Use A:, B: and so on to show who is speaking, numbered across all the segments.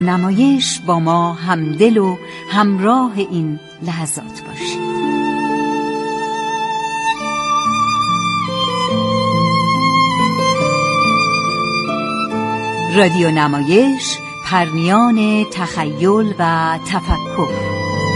A: نمایش با ما همدل و همراه این لحظات باشید. رادیو نمایش، پرمیان تخیل و تفکر.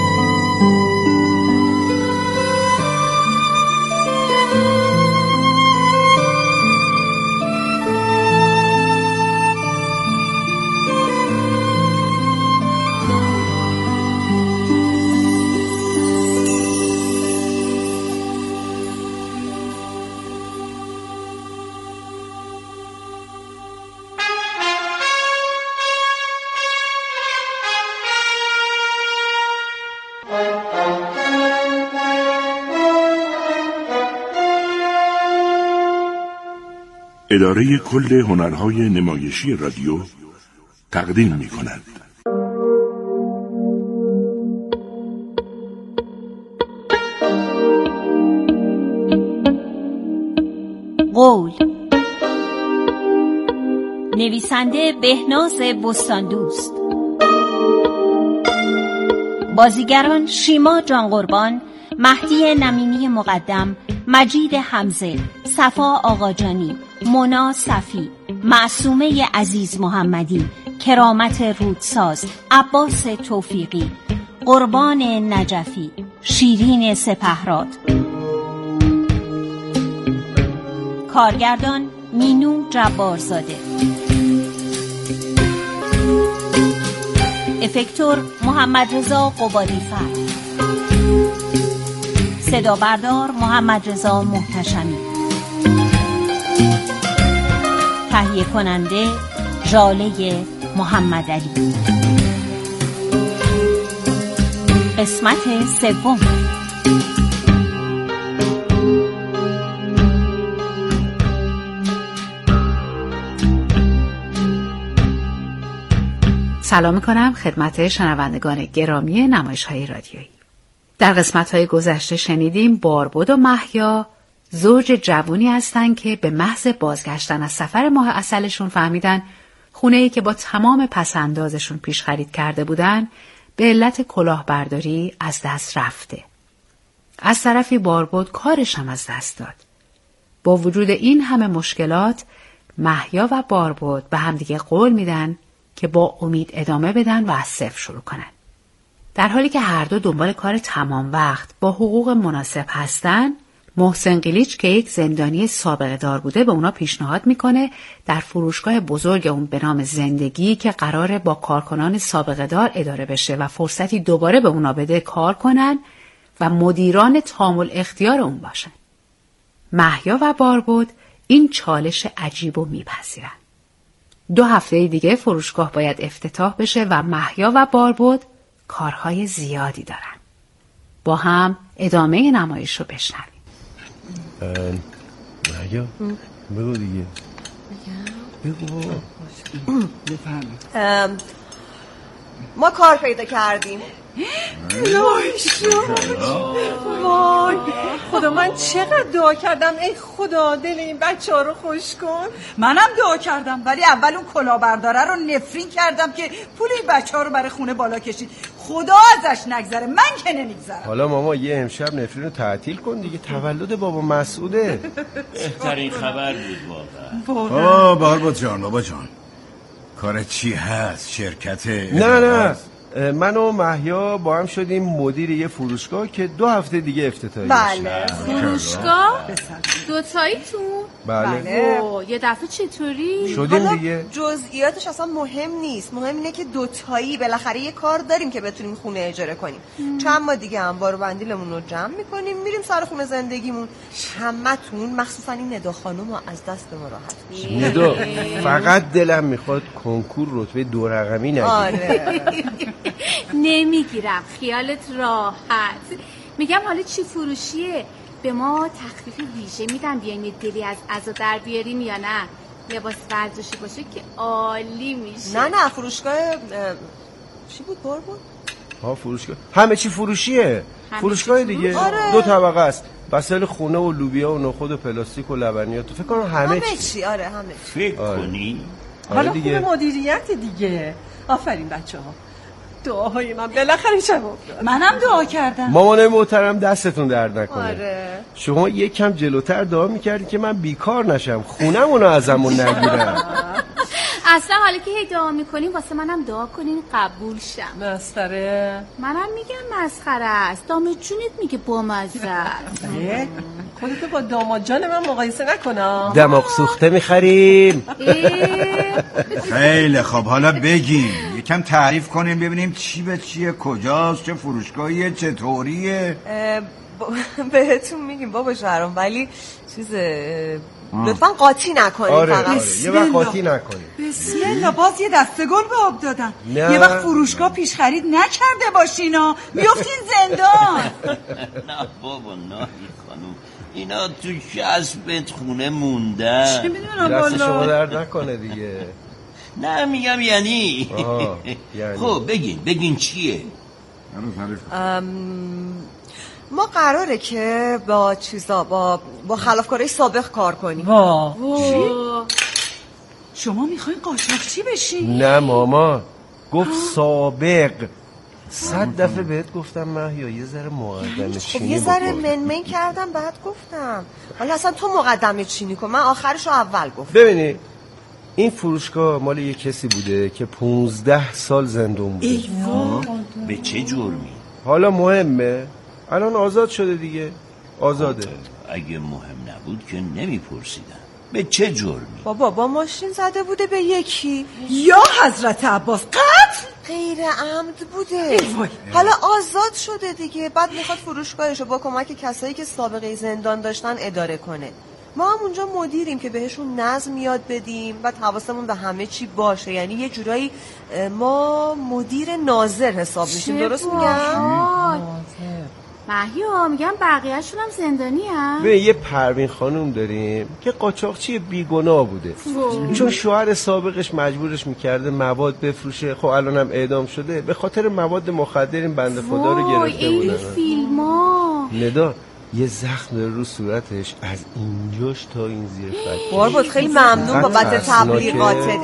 B: اداره کل هنرهای نمایشی رادیو تقدیم می‌کند.
C: قول، نویسنده بهناز بستاندوست، بازیگران شیما جان قربان، مهدی نمینی مقدم، مجید حمزه، صفا آقاجانی، مونا صفی، معصومه عزیز محمدی، کرامت رودساز، عباس توفیقی، قربان نجفی، شیرین سپهراد. کارگردان مینو جبارزاده. افکتور محمد رضا قبادی‌فر. صدا بردار محمد رضا محتشمی. تهیه کننده ژاله محمد علی. قسمت سوم.
D: سلام می‌کنم خدمت شنوندگان گرامی نمایش‌های رادیویی. در قسمت‌های گذشته شنیدیم باربد و مهیا زوج جوونی هستند که به محض بازگشتن از سفر ماه عسلشون فهمیدن خونه‌ای که با تمام پس‌اندازشون پیش خرید کرده بودن به علت کلاهبرداری از دست رفته. از طرفی باربد کارش هم از دست داد. با وجود این همه مشکلات مهیا و باربد به همدیگه قول میدن که با امید ادامه بدن و از صفر شروع کنن. در حالی که هر دو دنبال کار تمام وقت با حقوق مناسب هستن، محسن قلیچ که یک زندانی سابقه دار بوده به اونا پیشنهاد میکنه در فروشگاه بزرگ اون به نام زندگی که قراره با کارکنان سابقه دار اداره بشه و فرصتی دوباره به اونا بده کار کنن و مدیران تام الاختیار اون باشن. مهیا و باربد این چالش عجیب رو میپذیرن. 2 هفته دیگه فروشگاه باید افتتاح بشه و مهیا و باربد کارهای زیادی دارن. با هم ادامه نمایش رو بشنویم.
E: مهیا بگو دیگه. بگو.
F: ما کار پیدا کردیم. وای خدا، من چقدر دعا کردم ای خدا دل این بچه‌ها رو خوش کن.
G: منم دعا کردم ولی اول اون کلاهبرداره رو نفرین کردم که پول این بچه‌ها رو برای خونه بالا کشید. خدا ازش نگذره، من که نمیگذرم.
E: حالا ماما یه امشب نفرین رو تعطیل کن دیگه، تولد بابا مسعوده.
H: بهترین خبر بود واقعا.
I: باربد جان، بابا جان، کار چی هست؟ شرکت؟
E: نه من و مهیا با هم شدیم مدیر یه فروشگاه که 2 هفته دیگه افتتاحی
F: بله.
J: فروشگاه؟ 2 تاییتون؟
E: بله.
J: یه دفعه چطوری؟
E: شدیم دیگه.
F: جزئیاتش اصلا مهم نیست، مهم اینه که 2 تایی بالاخره یه کار داریم که بتونیم خونه اجاره کنیم. چند ماه دیگه انبار و بندیلمون رو جمع میکنیم میریم سر خونه زندگیمون. همتون مخصوصا این ندا خانم رو از دست ما راحت.
E: ندا فقط دلم میخواد کنکور رتبه 2 رقمی نگیری.
F: آره.
J: نمیگیرم، خیالت راحت. میگم حالا چی فروشیه؟ به ما تخفیف ویژه میدن بیاین دلی از عزا در بیاریم یا نه؟ لباس ورزشی باشه که عالی میشه.
F: نه فروشگاه چی بود باربد؟
E: فروشگاه همه چی فروشیه. فروشگاه دیگه.
F: آره.
E: 2 طبقه است. وسایل خونه و لوبیا و نخود و پلاستیک و لبنیات. فکر کنم همه چی.
F: آره همه چی.
H: فکر کنی؟
F: حالا خوب مدیریت دیگه. آفرین بچه ها، دعاهای من بالاخره جواب داد.
G: منم دعا کردم.
E: مامانای محترم دستتون درد نکنه.
F: آره.
E: شما یک کم جلوتر دعا میکردی که من بیکار نشم، خونمونو ازمون نگیرن.
J: اصلا حالا که هی دعا میکنیم واسه منم دعا کنین قبول شم.
F: مسخره.
J: منم میگم مسخره است، داماد جونت میگه بامزه است.
F: خودتو با داماد جان من مقایسه نکنم.
E: دماغ سوخته میخریم.
I: خیلی خب، حالا بگیم، یکم تعریف کنیم ببینیم چی به چیه، کجاست، چه فروشگاهیه، چطوریه.
F: بهتون میگیم بابا شهرام، ولی لطفا قاطی نکنید.
E: آره یه وقت قاطی نکنید.
G: بسم الله، باز یه دسته گل به آب دادن. یه وقت فروشگاه پیش خرید نکرده باشینا، میافتین زندان.
H: نه بابا نه خانوم، اینا تو 60 متر خونه موندن.
G: چه میدونم
E: دست شما درد نکنه دیگه.
H: نه میگم یعنی. خب بگین چیه؟
F: ما قراره که با خلافکارای سابق کار کنیم.
G: شما میخواین قاچاقچی بشین؟
E: نه ماما، گفت سابق. 100 دفعه بهت گفتم مهیا یه ذره مقدمه چینی
F: یه ذره منمن کردم بعد گفتم. حالا اصلا تو مقدمه چینی کن، من آخرشو اول گفتم.
E: ببینی این فروشگاه مال یه کسی بوده که 15 سال زندون بوده.
H: به چه جرمی؟
E: حالا مهمه؟ الان آزاد شده دیگه. آزاده.
H: اگه مهم نبود که نمیپرسیدن. به چه جرمی؟
F: بابا با ماشین زده بوده به یکی.
G: یا حضرت عباس، قتل
F: غیر عمد بوده. حالا آزاد شده دیگه، بعد میخواد فروشگاهشو با کمک کسایی که سابقه زندان داشتن اداره کنه. ما هم اونجا مدیریم که بهشون نظم یاد بدیم و حواسمون به همه چی باشه. یعنی یه جورایی ما مدیر ناظر حساب میشیم. درست میگم؟
J: مهیا میگم بقیه‌شون هم زندانی هم.
E: به یه پروین خانوم داریم که قاچاقچی بیگناه بوده. چون شوهر سابقش مجبورش میکرده مواد بفروشه. خب الانم اعدام شده به خاطر مواد مخدر. این بنده خدا رو گرفته بودن.
J: این فیلم‌ها
E: ندا یه زخم داره رو صورتش از اینجاش تا این زیر خط.
F: بارباد خیلی ممنون بابت تبلیغاتت.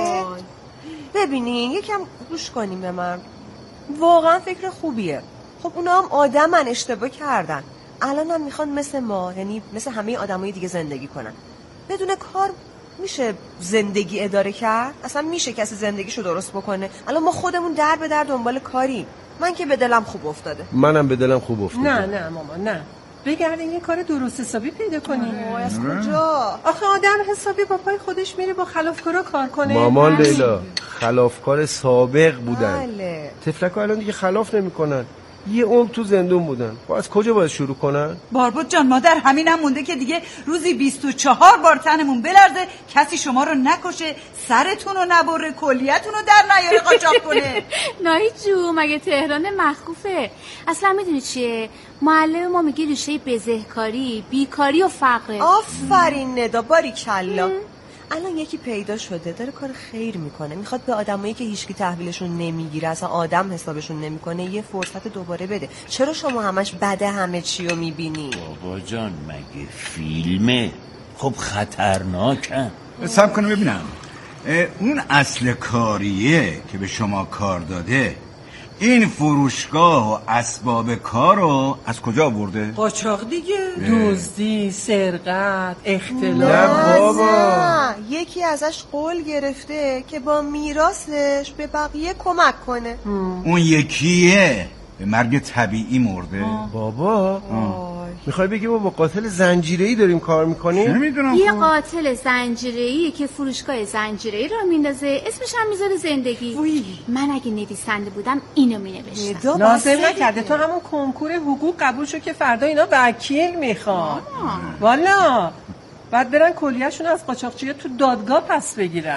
F: ببینین یکم گوش کنیم به من، واقعا فکر خوبیه. خب اونا هم آدمن، اشتباه کردن. الان هم میخوان مثل ما، یعنی مثل همه آدمای دیگه زندگی کنن. بدون کار میشه زندگی اداره کرد؟ اصلا میشه کسی زندگیشو درست بکنه؟ الان ما خودمون در به در دنبال کاریم. من که به دلم خوب افتاده.
E: منم به دلم خوب افتاده.
F: نه ماما نه، بگردین یه کار درست حسابی پیدا کنیم. از کجا؟ آخه آدم حسابی با پای خودش میره با خلافکارا کار کنه.
E: مامان لیلا خلافکار سابق بودن.
F: بله.
E: تفلکا الان دیگه خلاف نمیکنن. یه عمر تو زندون بودن. از کجا باید شروع کنن؟
G: بارباد جان، مادر همینم مونده که دیگه روزی 24 بار تنمون بلرزه، کسی شما رو نکشه، سرتون رو نبره، کلیتون رو در نیاره قاچاق کنه.
J: ناهی جو، مگه تهران مخوفه؟ اصلا میدونی چیه؟ معلم ما میگه ریشه بزهکاری، بیکاری و فقره.
F: آفرین ندا، باریکلا. الان یکی پیدا شده داره کار خیر میکنه، میخواد به آدمایی که هیچکی تحویلشون نمیگیره، اصلا آدم حسابشون نمیکنه، یه فرصت دوباره بده. چرا شما همش بده همه چی رو میبینی؟
H: بابا جان مگه فیلمه؟ خب خطرناکه.
I: حساب کنم ببینم اون اصل کاریه که به شما کار داده این فروشگاه و اسباب کار رو از کجا برده؟
F: قاچاق دیگه. دزدی، سرقت، اختلاس.
E: نه بابا،
F: نه یکی ازش قول گرفته که با میراثش به بقیه کمک کنه.
I: اون یکیه به مرگ طبیعی مرده.
E: بابا میخوای بگی ما با قاتل زنجیره‌ای داریم کار میکنیم؟
I: نمیدونم.
J: یه قاتل زنجیره‌ای که فروشگاه زنجیره‌ای را میندازه، اسمش هم میذاره زندگی. من اگه نویسنده بودم اینو مینوشتم.
F: لازم نکرده، تو همون کنکور حقوق قبول شو که فردا اینا وکیل میخوان. والا بعد برن کلیه‌شون از قاچاقچی‌ها تو دادگاه پس بگیرن.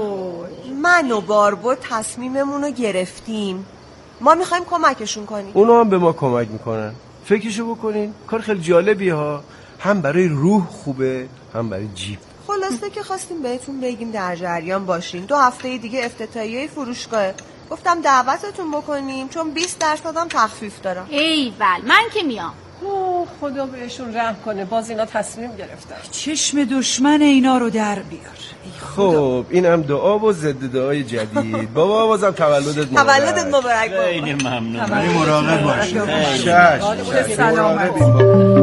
F: من و باربو تصمیممون رو گرفتیم، ما میخوایم کمکشون کنیم.
E: اونا هم به ما کمک میکنن. فکرشو بکنین، کار خیلی جالبیه ها. هم برای روح خوبه هم برای جیب.
F: خلاصه که خواستیم بهتون بگیم در جریان باشین. 2 هفته دیگه افتتاحیه فروشگاهه، گفتم دعوتتون بکنیم چون 20% هم تخفیف دارم.
J: ایول من که میام.
K: خدا بهشون رحم کنه، باز اینا تصمیم گرفتن.
G: چشم دشمن اینا رو در بیار.
E: خب این هم دعا و ضد دعای جدید. بابا بازم تولدت
F: مبارک.
H: خیلی ممنون.
I: خیلی مراقب باشید.
G: سلامت.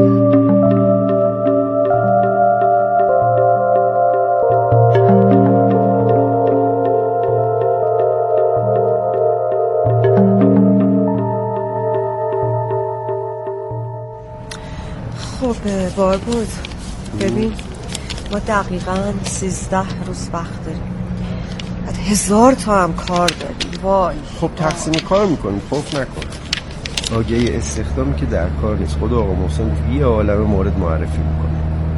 F: خب باربود ببین ما دقیقاً 13 روز وقت داریم، بعد 1000 تا هم کار داریم. وای
E: خب تقسیم کار میکنیم، خوف نکن. آگهی استخدامی که در کار نیست. خود آقا محسن یه عالمه مورد معرفی میکنه.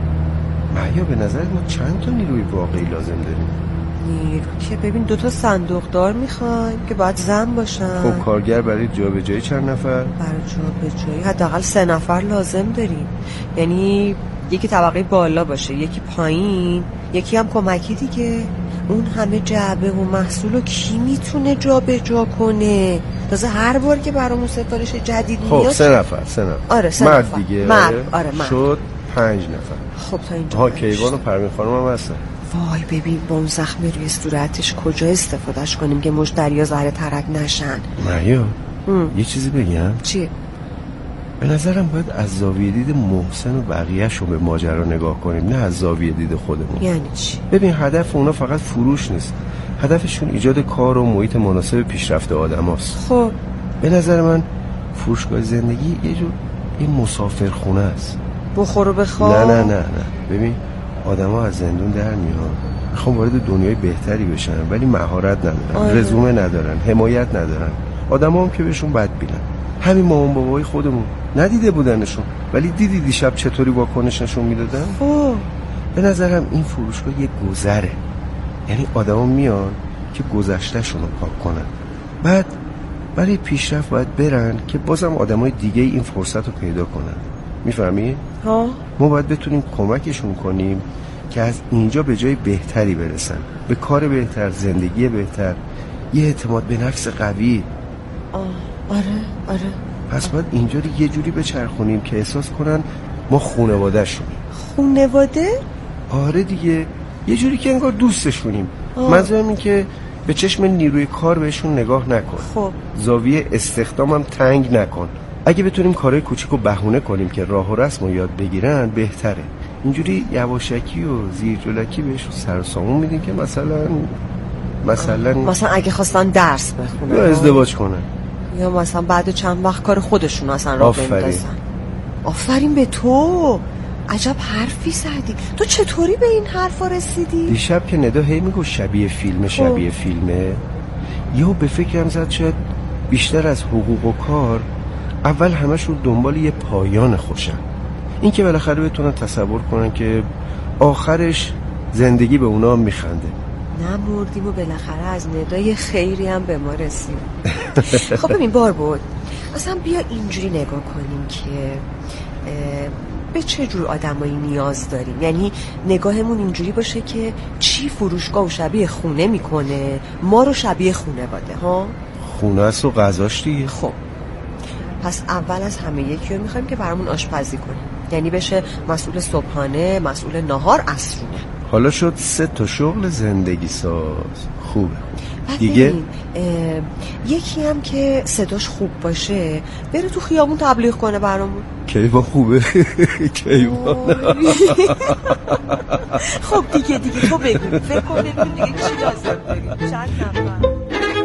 E: مهیا به نظرت ما چند تا نیروی واقعی لازم داریم؟
F: نیرو که ببین 2 تا صندوقدار میخوایم که باید زن باشن.
E: خب کارگر برای جابجایی چند نفر؟
F: برای جابجایی حداقل 3 نفر لازم داریم. یعنی یکی طبقه بالا باشه، یکی پایین، یکی هم کمکی دیگه. اون همه جعبه و محصول رو کی میتونه جابجا کنه؟ تازه هر بار که برامون سفارش جدید میاد.
E: خب 3 نفر.
F: آره 3
E: مرد
F: نفر
E: دیگه.
F: مرد.
E: شد 5 نفر.
F: خب تا اینجا
E: کیوان و پروین خانم هم هستن.
F: وای ببین با اون زخم روی صورتش کجا استفادهش کنیم که مشتریا زهره ترک نشن؟
E: مهیا یه چیزی بگم؟
F: چیه؟
E: به نظرم باید از زاویه دید محسن و بقیه‌شون به ماجرا نگاه کنیم، نه از زاویه دید خودمون.
F: یعنی چی؟
E: ببین هدف اونا فقط فروش نیست، هدفشون ایجاد کار و محیط مناسب پیشرفت آدماست.
F: خب
E: به نظر من فروشگاه زندگی یه مسافرخونه است.
F: بخور و بخواب.
E: نه ببین آدما از زندون در میان، میخوان وارد دنیای بهتری بشن ولی مهارت ندارن، رزومه ندارن، حمایت ندارن. آدما هم که بهشون بد بینن. همین مامان بابای خودمون ندیده بودنشون ولی دیدی دیشب چطوری واکنش نشون میدادن؟
F: خب
E: به نظرم این فروشگاه یه گذره، یعنی آدما میان که گذشتهشون رو پاک کنن، بعد برای پیشرفت باید برن که بازم آدمای دیگه این فرصت رو پیدا کنن. میفهمی؟
F: ها
E: ما باید بتونیم کمکشون کنیم که از اینجا به جای بهتری برسن، به کار بهتر، زندگی بهتر، یه اعتماد به نفس قوی.
F: آره
E: پس باید اینجا رو یه جوری بچرخونیم که احساس کنن ما خانواده شونیم.
F: خانواده؟
E: آره دیگه، یه جوری که انگار دوستشونیم. منظورم این که به چشم نیروی کار بهشون نگاه نکن.
F: خب
E: زاویه استخدامم تنگ نکن. اگه بتونیم کارهای کوچیکو بهونه کنیم که راه و رسم رو یاد بگیرن بهتره. اینجوری یواشکی و زیرجلکی بهشون سر و سامون میدیم که مثلا
F: اگه خواستن درس بخونن
E: یا ازدواج کنن
F: یا مثلا بعد چند وقت کار خودشون اصلا راه بندازن. آفرین به تو، عجب حرفی زدی. تو چطوری به این حرفا رسیدی؟
E: دیشب که ندا هی میگو شبیه فیلمه یهو به فکرم زد شاید بیشتر از حقوق و کار اول همشون دنبال یه پایان خوشن، این که بالاخره بتونن تصور کنن که آخرش زندگی به اونا هم میخنده.
F: نمردیم و بالاخره از ندای خیری هم به ما رسید. خب ببین باربود، اصلا بیا اینجوری نگاه کنیم که به چه جور آدمایی نیاز داریم. یعنی نگاهمون اینجوری باشه که چی فروشگاه و شبیه خونه میکنه، ما رو شبیه خونه باده. ها
E: خونه است و غذاش دیگه.
F: خب پس اول از همه یکی رو میخوایم که برامون آشپزی کنیم، یعنی بشه مسئول صبحانه، مسئول نهار، عصرونه.
E: حالا شد 3 تا شغل زندگی ساز. خوبه دیگه.
F: یکی هم که صداش خوب باشه بره تو خیابون تبلیغ کنه برامون.
E: کیوان خوبه. کیوان.
F: خب دیگه تو بگو، فکر کن ببینیم دیگه چی لازم داریم. چند نفر؟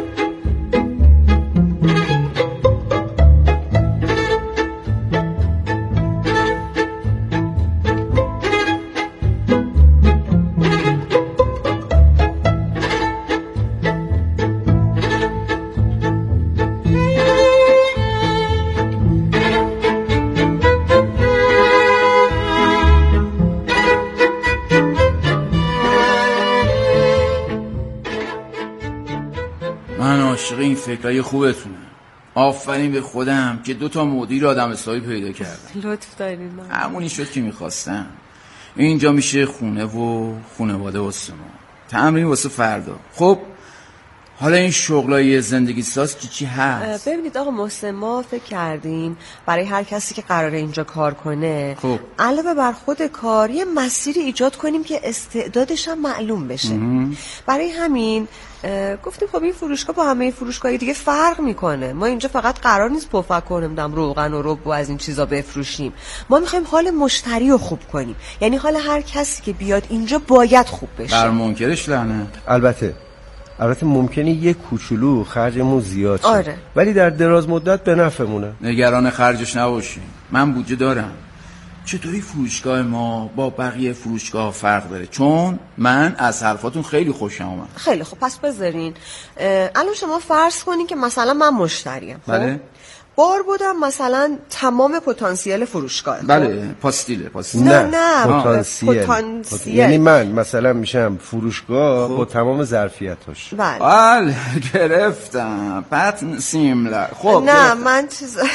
L: این فکرای خوبتونه. آفرین به خودم که 2 تا مدیر آدم حسابی پیدا کردم.
F: لطف دارین.
L: همونی شد که میخواستم. اینجا میشه خونه و خانواده واسه ما، تمرین واسه فردا. خب حالا این شغلای زندگی ساز چی هست؟
F: ببینید آقا محسن، ما فکر کردیم برای هر کسی که قراره اینجا کار کنه
L: خب
F: علاوه بر خود کار یه مسیری ایجاد کنیم که استعدادش هم معلوم بشه. برای همین گفتیم خب این فروشگاه با همه فروشگاهی دیگه فرق میکنه. ما اینجا فقط قرار نیست پفک کنیم روغن و رب و از این چیزا بفروشیم. ما میخوایم حال مشتری رو خوب کنیم، یعنی حال هر کسی که بیاد اینجا باید خوب بشه.
L: بر منکرش لعنت.
E: البته ممکنه یه کوچولو خرجمون زیاد شه،
F: آره.
E: ولی در دراز مدت به نفعمونه.
L: نگران خرجش نباشی، من بودجه دارم. چطوری فروشگاه ما با بقیه فروشگاه فرق داره؟ چون من از حرفاتون خیلی خوشم اومد.
F: خیلی خب، پس بذارین الان شما فرض کنین که مثلا من مشتریم.
L: بله.
F: بار بودم مثلا تمام پتانسیل فروشگاه.
L: بله، پاستیله.
E: نه پتانسیل. یعنی من مثلا میشم فروشگاه با تمام ظرفیتاش.
F: بله
L: گرفتم. پتن سیملر. خب
F: نه من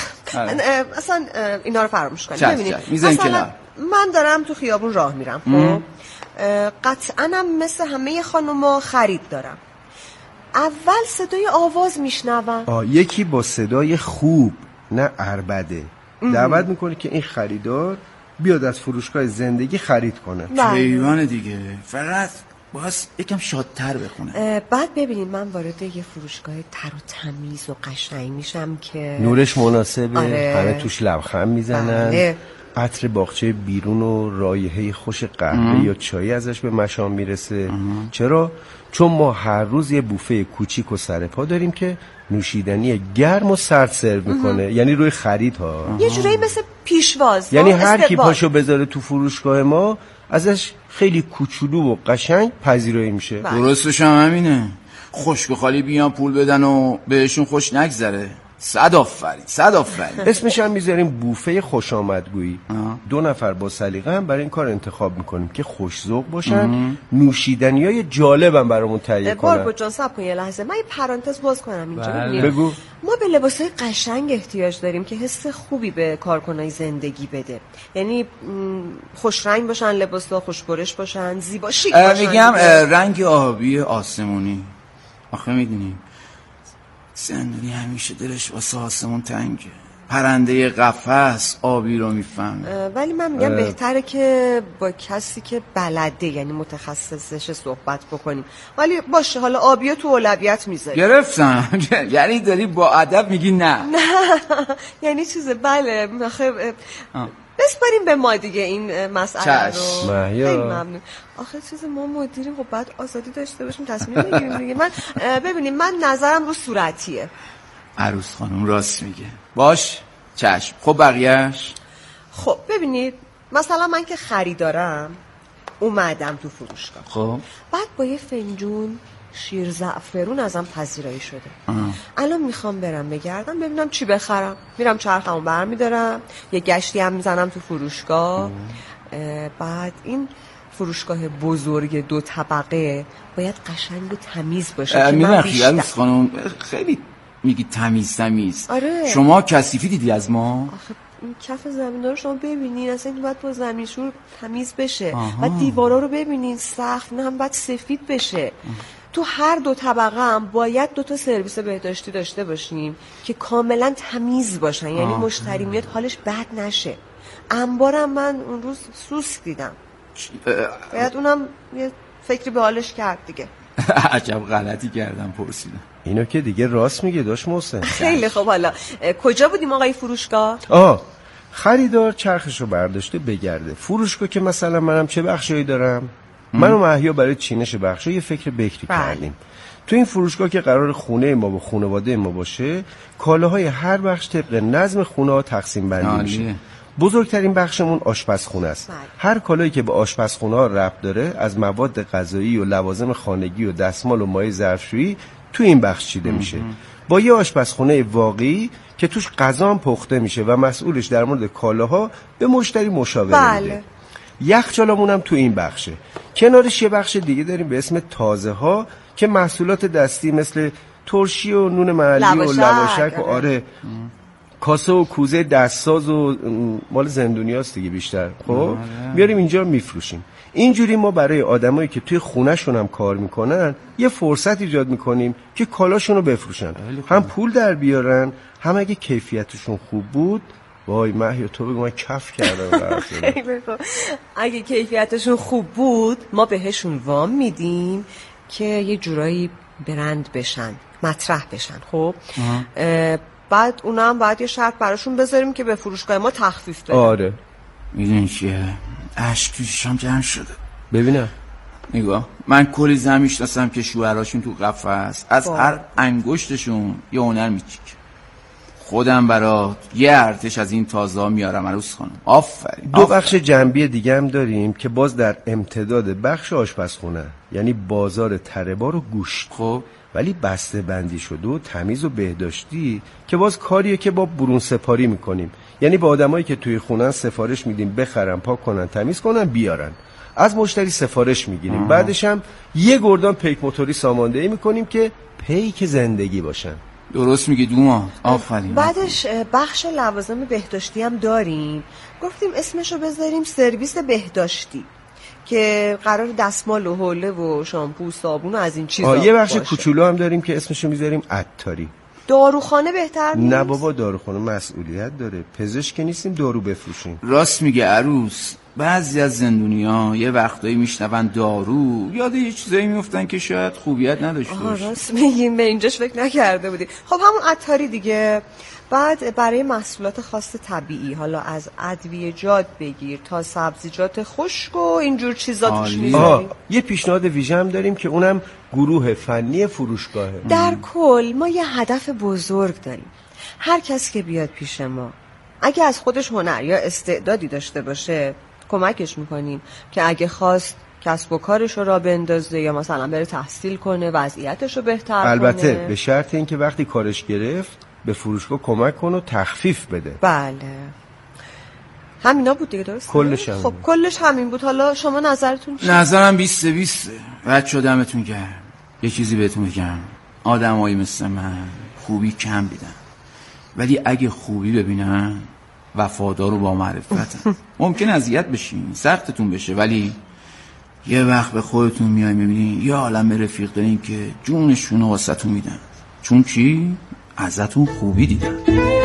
F: اصلا اینا رو فراموش کنیم. ببینید مثلا من دارم تو خیابون راه میرم، خب قطعاً مثل همه خانوما خرید دارم. اول صدای آواز میشنوم.
E: یکی با صدای خوب، نه عربده، دعوت میکنه که این خریدار بیاد از فروشگاه زندگی خرید کنه.
L: کیوان دیگه، فقط باز یکم شادتر بخونه.
F: بعد ببینید من وارد یه فروشگاه تر و تمیز و قشنگ میشم که
E: نورش مناسبه.
F: آره.
E: همه توش لبخند میزنن.
F: بله.
E: عطر باغچه بیرون و رایحه خوش قهوه یا چای ازش به مشام میرسه. چرا؟ چون ما هر روز یه بوفه کوچیک و سرپا داریم که نوشیدنی گرم و سرد سرو میکنه. یعنی روی خرید ها
F: یه جورایی مثل پیشواز.
E: یعنی هر کی پاشو بذاره تو فروشگاه ما ازش خیلی کوچولو و قشنگ پذیرایی میشه.
L: درستش هم همینه. خشک و خالی بیان پول بدن و بهشون خوش نگذره. صد آفرین.
E: اسمش هم میذاریم بوفه خوش آمدگویی. 2 نفر با سلیقه هم برای این کار انتخاب میکنیم که خوش ذوق باشن، نوشیدنیای جالب هم برامون تهیه کنن.
F: باربو جان صبر کن یه لحظه، من یه پرانتز باز کنم اینجا.
E: بگو.
F: ما به لباسای قشنگ احتیاج داریم که حس خوبی به کارکنای زندگی بده. یعنی خوش رنگ باشن، لباسا خوش برش باشن، زیبا شیک باشن.
L: میگم رنگ آبی آسمونی. آخه میدونی زندگی همیشه دلش واسه آسمون تنگه. پرنده قفس آبی رو میفهمه.
F: ولی من میگم بهتره که با کسی که بلده، یعنی متخصصش صحبت بکنیم. ولی باشه حالا آبیو تو اولویت میذاری.
L: گرفتم. یعنی داری با ادب میگی نه
F: یعنی چیزه. بله بسپاریم به ما دیگه این مسئله رو. خیلی ممنون. آخه چیز ما مدیریم، خب بعد آزادی داشته باشیم تصمیم بگیریم دیگه. ببینیم من نظرم رو صورتیه.
L: عروس خانم راست میگه. باش چشم. خب بقیهش؟
F: خب ببینید مثلا من که خریدارم اومدم تو فروشگاه،
L: خب
F: بعد با یه فنجون شیر زعفرون ازم پذیرایی شده. الان میخوام برم بگردم ببینم چی بخرم. میرم چرخمو برمیدارم، یه گشتی هم میزنم تو فروشگاه. بعد این فروشگاه بزرگ 2 طبقه باید قشنگ و تمیز باشه که من بیشتر.
L: خانم خیلی میگی تمیز.
F: آره.
L: شما کثیفی دیدی از ما؟
F: آخه کف زمینا رو شما ببینین، اصلا این باید با زمینشور تمیز بشه. و دیوارا رو ببینین، سقف هم باید سفید بشه. تو هر 2 طبقه هم باید 2 تا سرویس بهداشتی داشته باشیم که کاملا تمیز باشن. یعنی مشتری میاد حالش بد نشه. انبارم من اون روز سوسک دیدم، باید اونم یه فکری به حالش کرد دیگه.
L: عجب غلطی کردم پرسیدم.
E: اینو که دیگه راست میگه داش محسن.
F: خیلی خب. حالا کجا بودیم آقای فروشگاه؟
E: خریدار چرخشو برداشته بگرده. فروشگاه که مثلا منم چه بخشایی دارم؟ من و محیا برای چینش بخشا یه فکر بکری کردیم. تو این فروشگاه که قرار خونه ما با خانواده ما باشه، کالاهای هر بخش طبق نظم خونه ها تقسیم بندی میشه. بزرگترین بخشمون آشپزخونه است. هر کالایی که به آشپزخونه ها ربط داره، از مواد غذایی و لوازم خانگی و دستمال و مایع ظرفشویی، تو این بخش چیده میشه. با یه آشپزخونه واقعی که توش غذا هم پخته میشه و مسئولش در مورد کالاها به مشتری مشاوره میده. یخچالمون هم تو این بخشه. کنارش یه بخش دیگه داریم به اسم تازه ها که محصولات دستی مثل ترشی و نون محلی و لواشک و کاسه و کوزه دستساز و مال زندونیاست دیگه بیشتر. خب میاریم اینجا میفروشیم. اینجوری ما برای آدمایی که توی خونه‌شون هم کار میکنن یه فرصت ایجاد میکنیم که کالاشون رو بفروشن، هم پول در بیارن، هم اگه کیفیتشون خوب بود. وای مهیا تو بگو من کف کردم.
F: اگه کیفیتشون خوب بود ما بهشون وام میدیم که یه جورایی برند بشن، مطرح بشن. خب بعد اونا هم باید یه شرط براشون بذاریم که به فروشگاه ما تخفیف بدن.
E: آره
L: میدونی چیه؟ اشک تو چشام جمع شده.
E: ببینم
L: نگاه، من کلی زن میشناسم که شوهراشون تو قفس از هر انگشتشون یه هنر میچیک. خودم برات یه ارتش از این تازه میارم عروس خانم. آفرین.
E: دو بخش جنبی دیگه هم داریم که باز در امتداد بخش آشپزخونه، یعنی بازار تره‌بار و گوشت.
L: خب
E: ولی بسته بندی شده و تمیز و بهداشتی که باز کاریه که با برون سپاری میکنیم، یعنی با آدمایی که توی خونن سفارش میدیم بخرن، پاک کنن، تمیز کنن، بیارن. از مشتری سفارش میگیریم، بعدش هم یه گردان پیک موتوری ساماندهی میکنیم که پیک زندگی باشن.
L: درست میگی دوما، آفرین.
F: بعدش بخش لوازم بهداشتی هم داریم، گفتیم اسمشو بذاریم سرویس بهداشتی که قرار دستمال و حوله و شامپو و صابون و از این چیزا
E: یه بخش کوچولو هم داریم که اسمشو میذاریم عطاری.
F: داروخانه بهتر نیست؟
E: نه بابا، داروخانه مسئولیت داره، پزشک نیستیم دارو بفروشیم.
L: راست میگه عروس. بعضی از زندونی‌ها یه وقتایی میشنون دارو، یاد یه چیزایی میفتن که شاید خوبیت نداشته باشه.
F: راست میگیم، به اینجاش فکر نکرده بودیم. خب همون عطاری دیگه. بعد برای محصولات خاص طبیعی، حالا از ادویه‌جات بگیر تا سبزیجات خشک و اینجور چیزا توش میذاریم.
E: یه پیشنهاد ویژه هم داریم که اونم گروه فنی فروشگاهه.
F: در کل ما یه هدف بزرگ داریم. هر کس که بیاد پیش ما اگه از خودش هنر یا استعدادی داشته باشه کمکش میکنیم که اگه خواست کسب و کارش رو را بندازه یا مثلا بره تحصیل کنه، وضعیتش رو بهتر کنه.
E: البته به شرط اینکه وقتی کارش گرفت به فروشگاه کمک کنه و تخفیف بده.
F: بله همینا بود دیگه، درسته؟
E: کلش همین.
F: خب کلش همین بود. حالا شما نظرتون چیه؟
L: نظرم 20 بچه دمتون گرم. یه چیزی بهتون بگم، آدمایی مثل من خوبی کم دیدن، ولی اگه خوبی ببینن وفادار و با معرفتن. ممکن اذیت بشین، سختتون بشه، ولی یه وقت به خودتون میای میبینین یه عالم رفیق دارین که جونشونو واسهتون میدن. چون چی؟ ازتون خوبی دیدن.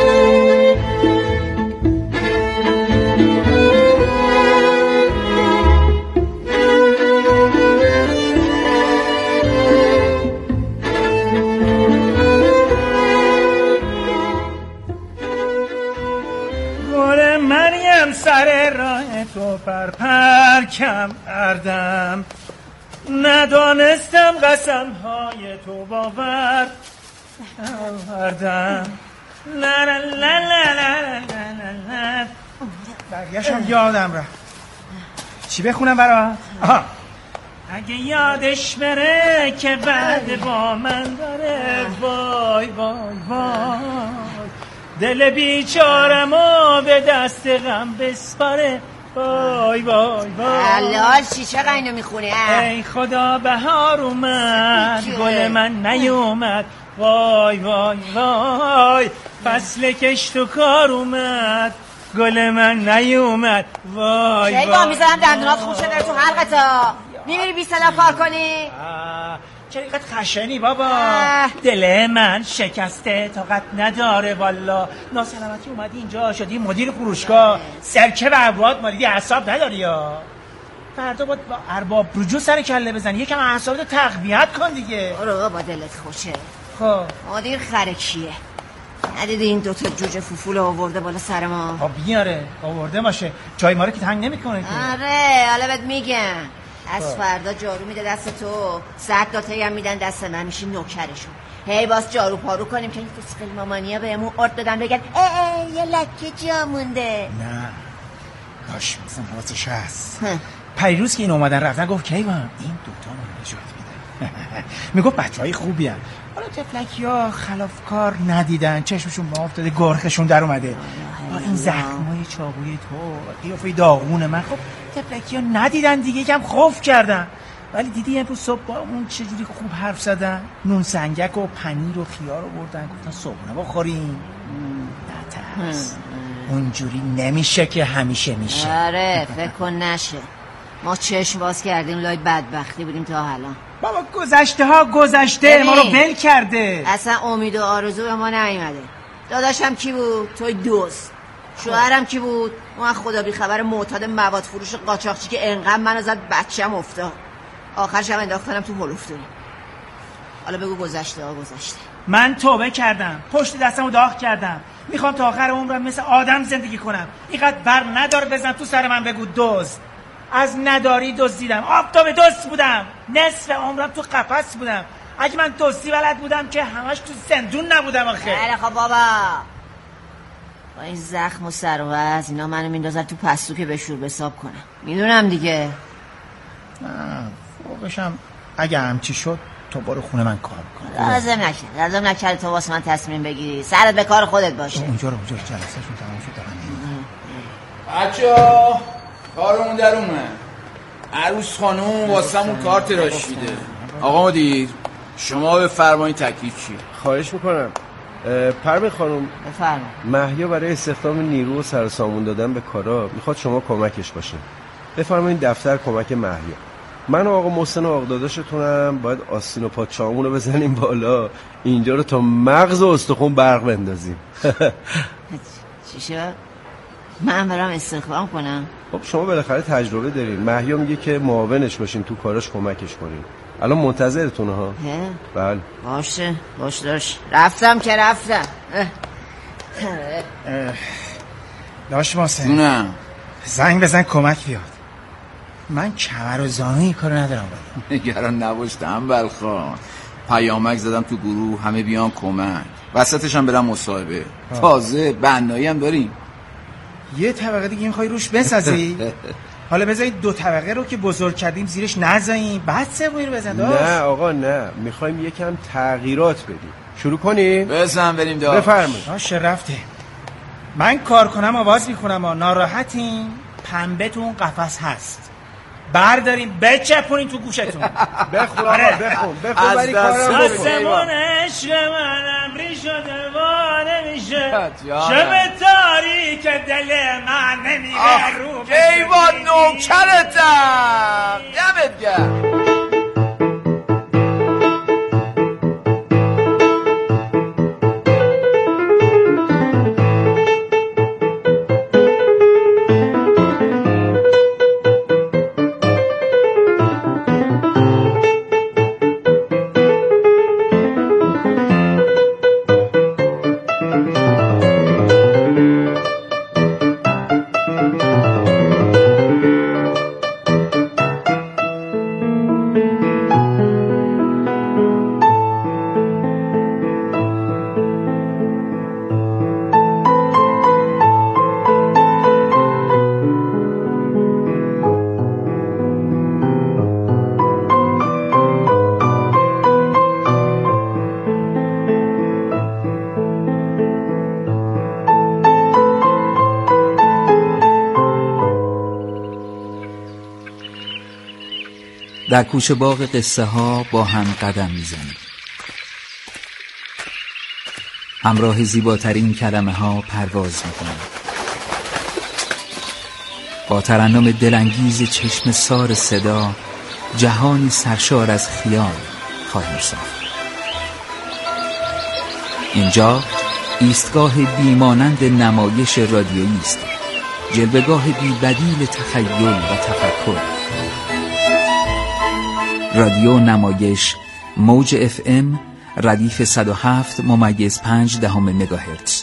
M: گل مریم سر راه تو پر کم کردم، ندانستم قسم های تو باور آوردم. لا لا لا لا لا لا. برگشتم یادم رفت چی بخونم برات؟ اگه یادش بره که بعد با من داره، وای وای وای دل بیچارمو به دست غم بسپاره، وای وای وای.
N: لال چی چقدر اینو میخونی؟
M: ای خدا بهار اومد گل من نیومد، وای وای وای فصل کشت و کار اومد گل من نیومد، وای وای.
N: شیبا میذارم دندونات خوب شده تو حلقتا، میمیری 20 سال کار کنی؟
M: چرا اینقدر خشنی بابا؟ دل من شکسته طاقت نداره والا. ناسلامتی اومدی اینجا شدی مدیر فروشگاه، سرکه و ابواب مالیدی، اعصاب نداری یا؟ فردا باید با ارباب رجوع سر کله بزنی، یکم اعصابتو تقویت کن دیگه.
N: برو با دلت خوشه.
M: خب
N: مدیر خرکیه، ندیدی این دوتا جوجه فوفول آورده بالا سر ما؟
M: خب بیاره آورده باشه، جای ما رو که تنگ نمیکنه که.
N: آره حالا بهت میگم، از فردا جارو میده دست تو، 100 تایی هم میدن دست من، میشی نوکرشون. هی باز جارو پارو کنیم که این فسقل مامانیا بهمون ارد بدن بگن یه لکه جا مونده.
M: نه کاش مثلا حواسش هست. پیروز که این اومدن رفتن گفت کیوان این دوتا رو نجات میده. میگفت بچهای خوبی هن. حالا تفلکی ها خلافکار ندیدن، چشمشون با افتاده، گرخشون در اومده با این زخمای چاقوی تو، قیافه داغون من. خب تفلکی ها ندیدن دیگه، یکم خوف کردن. ولی دیدی امروز صبح با اون چجوری خوب حرف زدن، نون سنگک و پنیر و خیار رو بردن، گفتن صبحونه بخوریم. نترس، اونجوری نمیشه که همیشه میشه.
N: آره فکر کن نشه. ما چشم باز کردیم لای بدبختی بودیم تا الان.
M: بابا گذشته ها گذشته، ما رو ول کرده.
N: اصلا امید و آرزو به ما نیومده. داداشم کی بود؟ توی دوست. شوهرم کی بود؟ اون خدا بی خبر معتاد مواد فروش قاچاقچی که انقدر منو زد بچه‌م افتاد. آخرش هم انداختنم تو هلوفتونی. حالا بگو گذشته ها گذشته.
M: من توبه کردم، پشت دستمو داغ کردم. میخوام تا آخر عمرم مثل آدم زندگی کنم. اینقدر بر ندار بزن تو سر من بگو دزد. از نداری دزدیدم، آفتاب دزد بودم، نصف عمرم تو قفس بودم. اگه من دزدی بلد بودم که همش تو زندون نبودم آخه.
N: خیلی خب بابا، با این زخم و سر و وز اینا منو میندازن تو پستو که بشور بساب کنم. میدونم دیگه.
M: فوقشم اگه همچی شد تو برو خونه من کار کن.
N: لازم نکرد تو واسه من تصمیم بگیری. سرت به کار خودت باشه.
M: اونجا جلسه‌شون تمام شد دارم.
L: بچه‌ها کارمون در اومد. عروس خانوم واسمون کار تراشیده. آقا مدیر شما بفرمایید تکلیف چیه؟
E: خواهش میکنم. پروین خانم
N: بفرمایید.
E: مهیا برای استخدام نیرو و سرسامون دادن به کارا میخواد شما کمکش باشین. بفرمایید دفتر کمک مهیا. من و آقا محسن و آقا داداشتونم باید آستین و پاچه‌مون رو بزنیم بالا، اینجا رو تا مغز و استخون برق بندازیم.
N: چی شد؟ من برام استخدام کنم؟
E: خب شما بالاخره تجربه دارین. مهیا میگه که معاونش باشین، تو کاراش کمکش کنین. الان منتظرتونه ها. بله
N: باشه داشت. رفتم که رفتم.
M: داشت محسن زنگ بزن کمک بیاد. من کمر و زانو این کارو ندارم.
L: نگران نباش تنبل خان. پیامک زدم تو گروه همه بیان کمک. وسطش هم برم مصاحبه. تازه بنایی هم داریم.
M: یه طبقه دیگه میخوای روش بسازی؟ حالا بذارید 2 طبقه رو که بزرگ کردیم زیرش نذاریم بعد سومی رو بزن.
E: نه آقا نه، میخوایم یکم تغییرات بدیم. شروع کنیم؟
L: بزن بریم داشت.
E: بفرمایید.
M: باشه رفته. من کار کنم آواز میخونم و ناراحتین پنبه‌تون قفس هست. بردارین بچپونین تو گوشتون.
E: بخون آقا بخون برای کارم بخون.
M: آسمون عشق من امری شده و نمیشه، شب تاریک دل من نمیره رو
L: کیوان نوکرتم. دمت گرم.
O: در کوچه باغ قصه ها با هم قدم میزنیم. همراه زیباترین کلمه ها پرواز میکنیم. با ترنم دلانگیز چشم سار صدا جهانی سرشار از خیال خواهیم ساخت. اینجا ایستگاه بیمانند نمایش رادیویی است، جلوه‌گاه بی بدیل تخیل و تفکر. رادیو نمایش موج FM ردیف 107.5 مگاهرتز.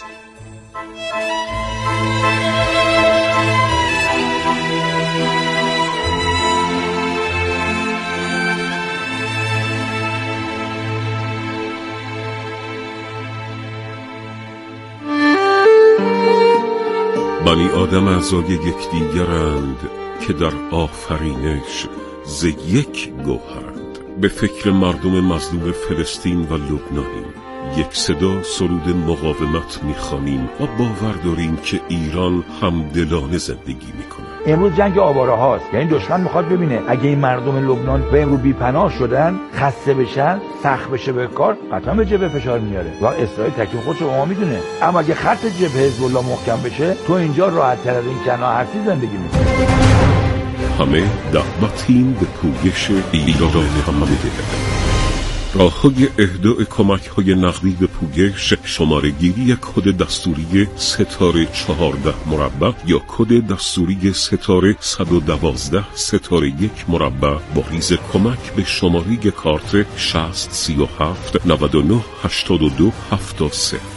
B: بنی آدم اعضای یکدیگرند که در آفرینش ز یک گوهرند. به فکر مردم مظلوم فلسطین و لبنانیم. یک صدا سرود مقاومت میخوانیم و باور داریم که ایران همدلانه زندگی میکنه.
P: امروز جنگ آواره هاست، یعنی دشمن میخواد ببینه اگه این مردم لبنان به امروز بی‌پناه شدن، خسته بشن، سخت بشه به کار، قطعا به جبهه فشار میاره و اسرائیل تکلیف خودش رو میدونه. اما اگه خط جبهه حزب الله محکم بشه، تو اینجا راحت تر از این کنار هستی زندگی میکنی.
B: همه دعوتیم به پویش ایران همه. راه‌های اهداء کمک‌های نقدی به پویش شماره گیری کد دستوری ستاره 14 مربع یا کد دستوری ستاره 112 ستاره 1 مربع با ریز کمک به شماره کارت 60 37 99 82 70.